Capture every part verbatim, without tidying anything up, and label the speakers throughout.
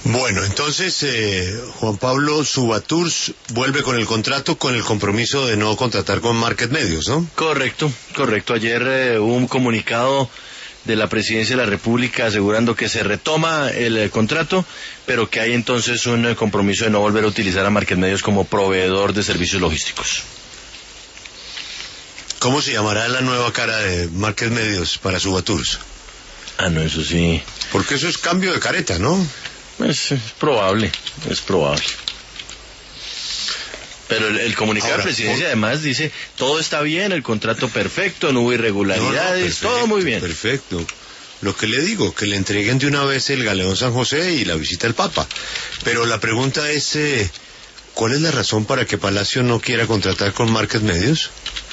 Speaker 1: Bueno, entonces eh, Juan Pablo Subatours vuelve con el contrato con el compromiso de no contratar con Market Medios, ¿no?
Speaker 2: Correcto, correcto. Ayer eh, hubo un comunicado de la Presidencia de la República asegurando que se retoma el eh, contrato, pero que hay entonces un eh, compromiso de no volver a utilizar a Market Medios como proveedor de servicios logísticos.
Speaker 1: ¿Cómo se llamará la nueva cara de Market Medios para Subatours?
Speaker 2: Ah, no, eso sí.
Speaker 1: Porque eso es cambio de careta, ¿no?
Speaker 2: Es, es probable, es probable. Pero el, el comunicado
Speaker 1: Ahora,
Speaker 2: de la Presidencia
Speaker 1: por...
Speaker 2: además dice, todo está bien, el contrato perfecto, no hubo irregularidades, no, no, perfecto, todo muy bien.
Speaker 1: Perfecto. Lo que le digo, que le entreguen de una vez el Galeón San José y la visita al Papa. Pero la pregunta es, eh, ¿cuál es la razón para que Palacio no quiera contratar con Market Medios?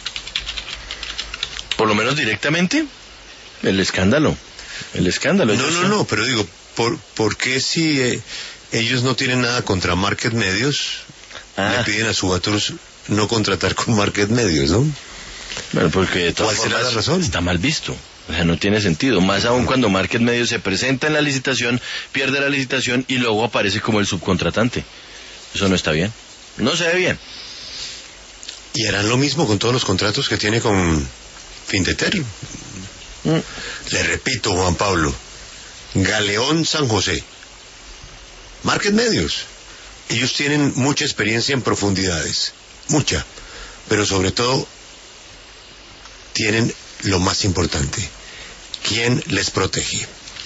Speaker 2: Por lo menos directamente, el escándalo. El escándalo.
Speaker 1: No, no, no, pero digo, ¿por, por qué si eh, ellos no tienen nada contra Market Medios, ah. le piden a Subatours no contratar con Market Medios, ¿no?
Speaker 2: Bueno, porque de
Speaker 1: todas
Speaker 2: formas
Speaker 1: será la razón?
Speaker 2: Está mal visto. O sea, no tiene sentido. Más aún cuando Market Medios se presenta en la licitación, pierde la licitación y luego aparece como el subcontratante. Eso no está bien. No se ve bien.
Speaker 1: ¿Y harán lo mismo con todos los contratos que tiene con Findeter? Mm. Le repito, Juan Pablo, Galeón San José, Market Medios, ellos tienen mucha experiencia en profundidades, mucha, pero sobre todo tienen lo más importante, ¿quién les protege?